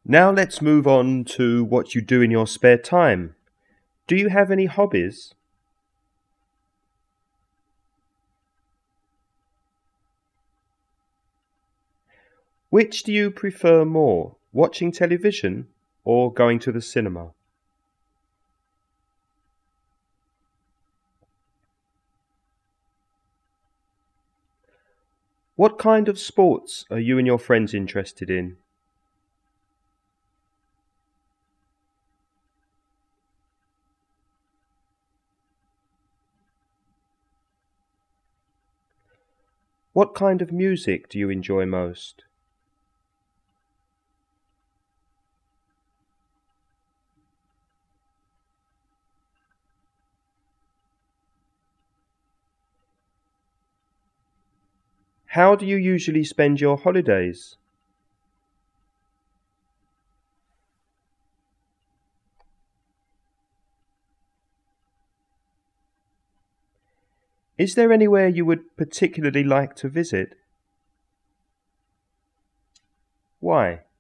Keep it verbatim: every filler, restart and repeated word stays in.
Now let's move on to what you do in your spare time. Do you have any hobbies? Which do you prefer more, watching television or going to the cinema? What kind of sports are you and your friends interested in? What kind of music do you enjoy most? How do you usually spend your holidays? Is there anywhere you would particularly like to visit? Why?